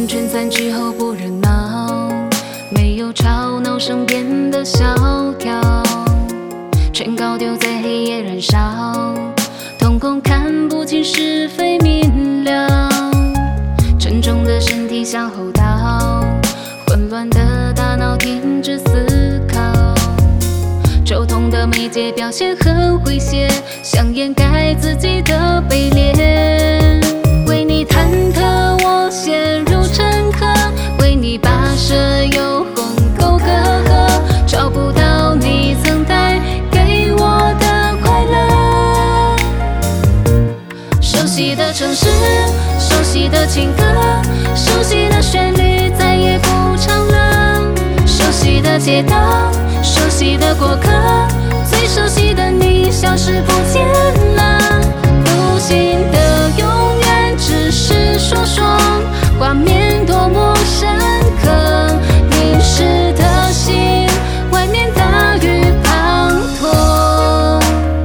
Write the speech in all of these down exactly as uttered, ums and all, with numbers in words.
等春散之后不热闹，没有吵闹声变得萧条，劝告丢在黑夜燃烧，瞳孔看不清是非明了，沉重的身体向后倒，混乱的大脑停止思考，抽痛的眉睫表现很诙谐，想掩盖自己的卑劣。为你忐忑我陷入沉疴，为你跋涉游鸿沟隔阂，找不到你曾带给我的快乐。熟悉的城市，熟悉的情歌，熟悉的旋律再也不唱了，熟悉的街道，熟悉的过客，最熟悉的你消失不见了。独行的永远只是说说，画面多么深刻，淋湿的心，外面大雨滂沱。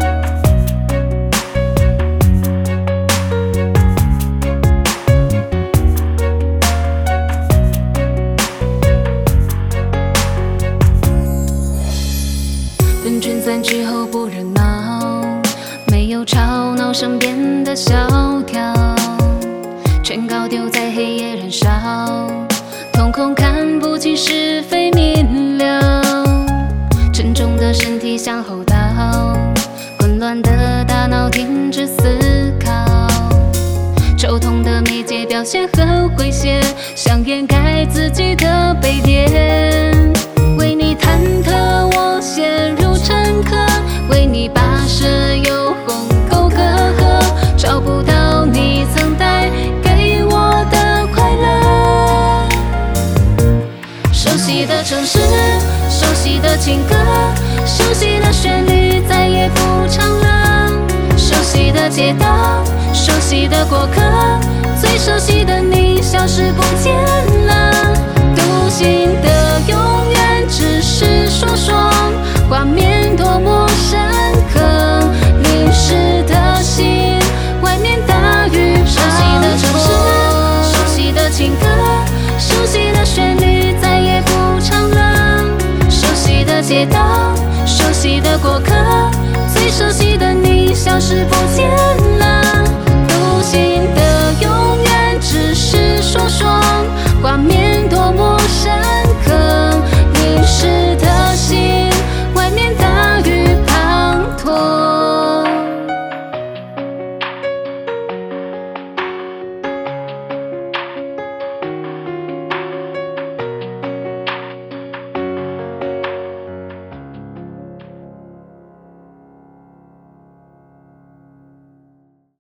等春散之后不热闹，没有吵闹声变得萧条，劝告丢在黑夜燃烧，瞳孔看不清是非明了，沉重的身体向后倒，混乱的大脑停止思考，抽痛的眉睫表现很诙谐，想掩盖自己的卑劣。为你忐忑我陷入沉疴，为你跋涉游鸿沟隔阂，找不到你曾带给我的快乐。熟悉的城市，熟悉的情歌，熟悉的旋律再也不唱了，熟悉的街道，熟悉的过客，最熟悉的你消失不见了。独行的永远只是说说，画面多么深刻，淋湿的心，外面大雨滂沱。熟悉的城市，熟悉的情歌，熟悉的旋律再也不唱了，熟悉的街道，熟悉的过